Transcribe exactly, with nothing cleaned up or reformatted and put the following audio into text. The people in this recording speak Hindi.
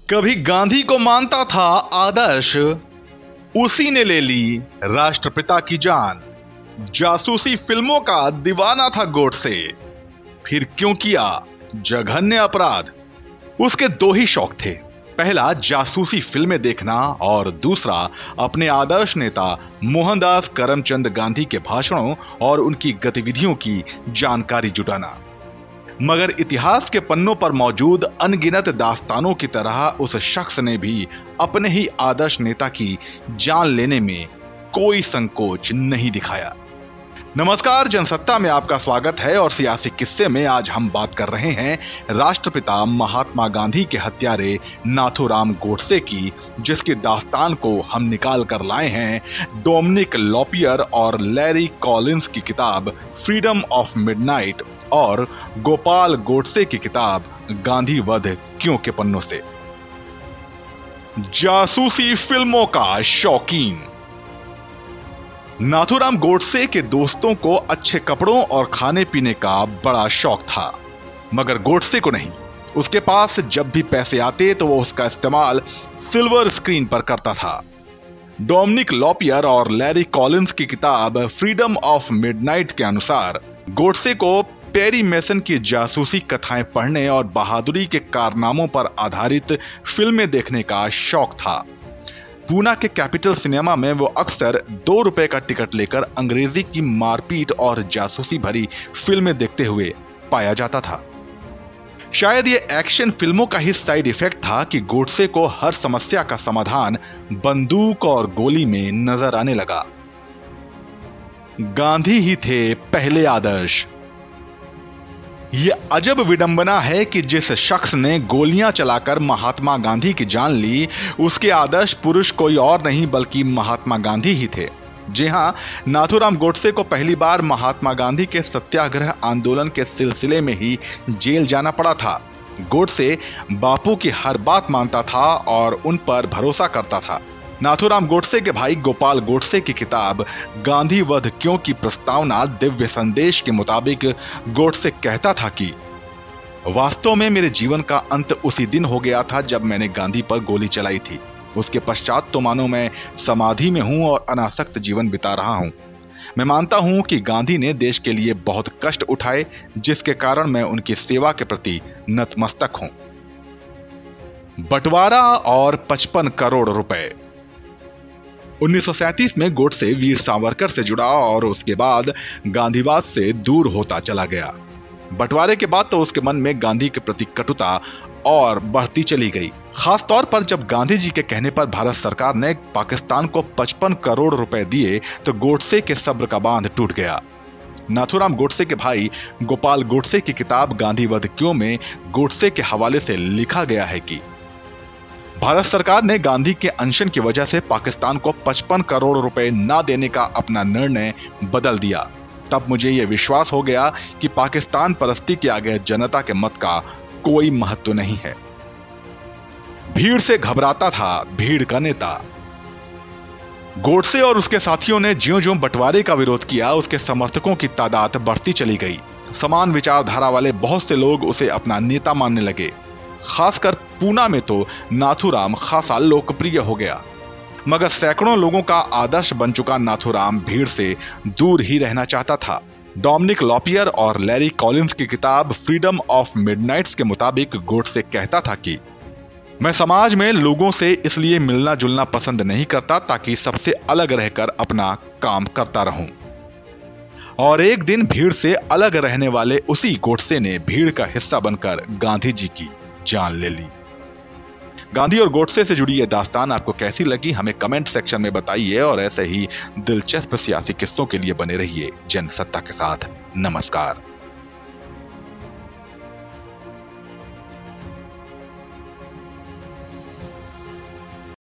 कभी गांधी को मानता था आदर्श, उसी ने ले ली राष्ट्रपिता की जान। जासूसी फिल्मों का दीवाना था गोडसे, फिर क्यों किया जघन्य अपराध। उसके दो ही शौक थे, पहला जासूसी फिल्में देखना और दूसरा अपने आदर्श नेता मोहनदास करमचंद गांधी के भाषणों और उनकी गतिविधियों की जानकारी जुटाना। मगर इतिहास के पन्नों पर मौजूद अनगिनत दास्तानों की तरह उस शख्स ने भी अपने ही आदर्श नेता की जान लेने में कोई संकोच नहीं दिखाया। नमस्कार, जनसत्ता में आपका स्वागत है और सियासी किस्से में आज हम बात कर रहे हैं राष्ट्रपिता महात्मा गांधी के हत्यारे नाथूराम गोडसे की, जिसकी दास्तान को हम निकाल कर लाए हैं डोमिनिक लॉपियर और लैरी कॉलिंस की किताब फ्रीडम ऑफ मिडनाइट और गोपाल गोडसे की किताब गांधी वध क्यों के पन्नों से। जासूसी फिल्मों का शौकीन। नाथूराम गोडसे के दोस्तों को अच्छे कपड़ों और खाने पीने का बड़ा शौक था, मगर गोडसे को नहीं। उसके पास जब भी पैसे आते तो वो उसका इस्तेमाल सिल्वर स्क्रीन पर करता था। डोमिनिक लॉपियर और लैरी कॉलिंस की किताब फ्रीडम ऑफ मिडनाइट के अनुसार गोडसे को पेरी मेसन की जासूसी कथाएं पढ़ने और बहादुरी के कारनामों पर आधारित फिल्में देखने का शौक था। पूना के कैपिटल सिनेमा में वो अक्सर दो रुपए का टिकट लेकर अंग्रेजी की मारपीट और जासूसी भरी फिल्में देखते हुए पाया जाता था। शायद ये एक्शन फिल्मों का ही साइड इफेक्ट था कि गोडसे को हर समस्या का समाधान बंदूक और गोली में नजर आने लगा। गांधी ही थे पहले आदर्श। ये अजब विडंबना है कि जिस शख्स ने गोलियां चलाकर महात्मा गांधी की जान ली, उसके आदर्श पुरुष कोई और नहीं बल्कि महात्मा गांधी ही थे। जी हां, नाथूराम गोडसे को पहली बार महात्मा गांधी के सत्याग्रह आंदोलन के सिलसिले में ही जेल जाना पड़ा था। गोडसे बापू की हर बात मानता था और उन पर भरोसा करता था। नाथूराम गोडसे के भाई गोपाल गोडसे की किताब गांधी वध क्यों की प्रस्तावना दिव्य संदेश के मुताबिक गोडसे कहता था कि वास्तव में मेरे जीवन का अंत उसी दिन हो गया था जब मैंने गांधी पर गोली चलाई थी। उसके पश्चात तो मानो मैं समाधि में हूं और अनासक्त जीवन बिता रहा हूं। मैं मानता हूं कि गांधी ने देश के लिए बहुत कष्ट उठाए, जिसके कारण मैं उनकी सेवा के प्रति नतमस्तक हूं। बंटवारा और पचपन करोड़ रुपए। उन्नीस सौ सैंतीस में गोडसे वीर सावरकर से जुड़ा और उसके बाद गांधीवाद से दूर होता चला गया। बंटवारे के बाद तो उसके मन में गांधी के प्रति कटुता और बढ़ती चली गई, खास तौर पर जब गांधी जी के कहने पर भारत सरकार ने पाकिस्तान को पचपन करोड़ रुपए दिए तो गोडसे के सब्र का बांध टूट गया। नाथूराम गोडसे के भाई गोपाल गोडसे की किताब गांधी वध क्यों में गोडसे के हवाले से लिखा गया है कि भारत सरकार ने गांधी के अनशन की वजह से पाकिस्तान को पचपन करोड़ रुपए ना देने का अपना निर्णय बदल दिया। तब मुझे यह विश्वास हो गया कि पाकिस्तान परस्ती के आगे जनता के मत का कोई महत्व नहीं है। भीड़ से घबराता था भीड़ का नेता। गोडसे और उसके साथियों ने ज्यों ज्यों बंटवारे का विरोध किया, उसके समर्थकों की तादाद बढ़ती चली गई। समान विचारधारा वाले बहुत से लोग उसे अपना नेता मानने लगे। खासकर पूना में तो नाथूराम खासा लोकप्रिय हो गया। मगर सैकड़ों लोगों का आदर्श बन चुका नाथूराम भीड़ से दूर ही रहना चाहता था। डोमिनिक लॉपियर और लैरी कॉलिंस की किताब फ्रीडम ऑफ मिडनाइट्स के मुताबिक गोडसे कहता था कि मैं समाज में लोगों से इसलिए मिलना जुलना पसंद नहीं करता ताकि सबसे अलग रहकर अपना काम करता रहूं। और एक दिन भीड़ से अलग रहने वाले उसी गोडसे ने भीड़ का हिस्सा बनकर गांधी जी की जान ले ली। गांधी और गोडसे से जुड़ी यह दास्तान आपको कैसी लगी, हमें कमेंट सेक्शन में बताइए और ऐसे ही दिलचस्प सियासी किस्सों के लिए बने रहिए जनसत्ता के साथ। नमस्कार।